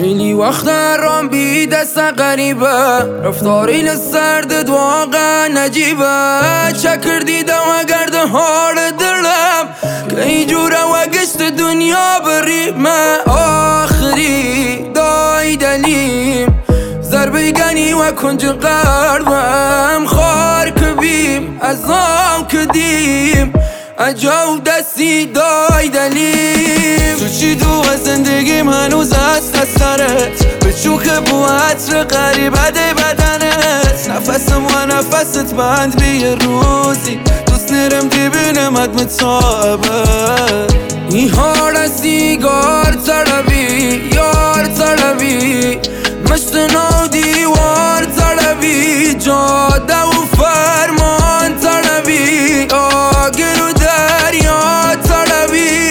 خیلی وقت رام بی دست غریبه، رفتارین سردت واقعا نجیبه. چه کردی گرد حال دلم که اینجوره و گشت دنیا بریمه. آخری دای دلیم ضربه گنی و کنج قلبم، خار کبیم از آم کدیم اجاو دستی دای دلیم. تو چی دو از زندگیم هنوز هست از سرت، به چوک بو عطر قریبه دی بدنت. نفسم و نفست بند بی روزی دوست نرم دیبینمت متابه. این حال سیگار طلبی یار طلبی، مشت نو دیوار طلبی، جاده و فرمان طلبی، آگر و دریا طلبی.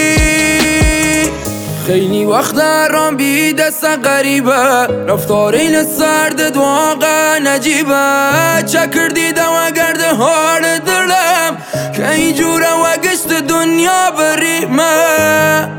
خیلی وقت رام بی دست غریبه، رفتارین سردت واقعا نجیبه. چه کردی گرد حال دلم که اینجوره و گشت دنیا بریمه.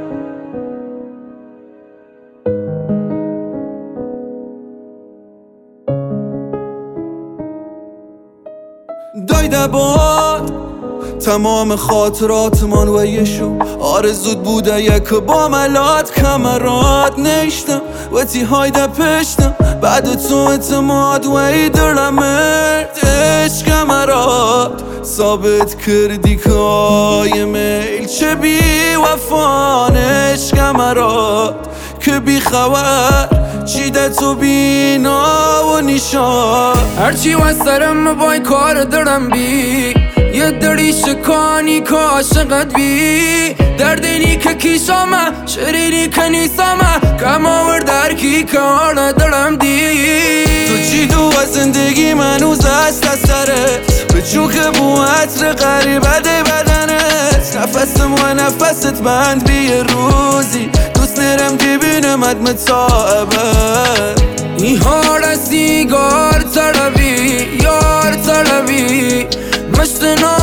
دایده باد تمام خاطراتمان و یشو آرزود بوده یک با ملات کمرات نشتم و تی هایده پشتم بعد تو اعتماد و ای دلم مرد عشق مرات ثابت کردی که آی میل چه بی وفان عشق مرات که بی خبر چیده تو بینا و نشان. هرچی و سرم بای کار دارم بی یه دری شکانی که عاشقت بی، دردینی که کیشامه شیرینی که نیسامه کم آورد درکی که آنه دارم دی. تو چی دو از زندگی منوز هست از سرت، به چوک بو عطر قریبه دی بدنت. نفسم و نفست بند بی روزی دوست نرم دیبینمت متابه. این حال سیگار طلبی یار طلبی، مشت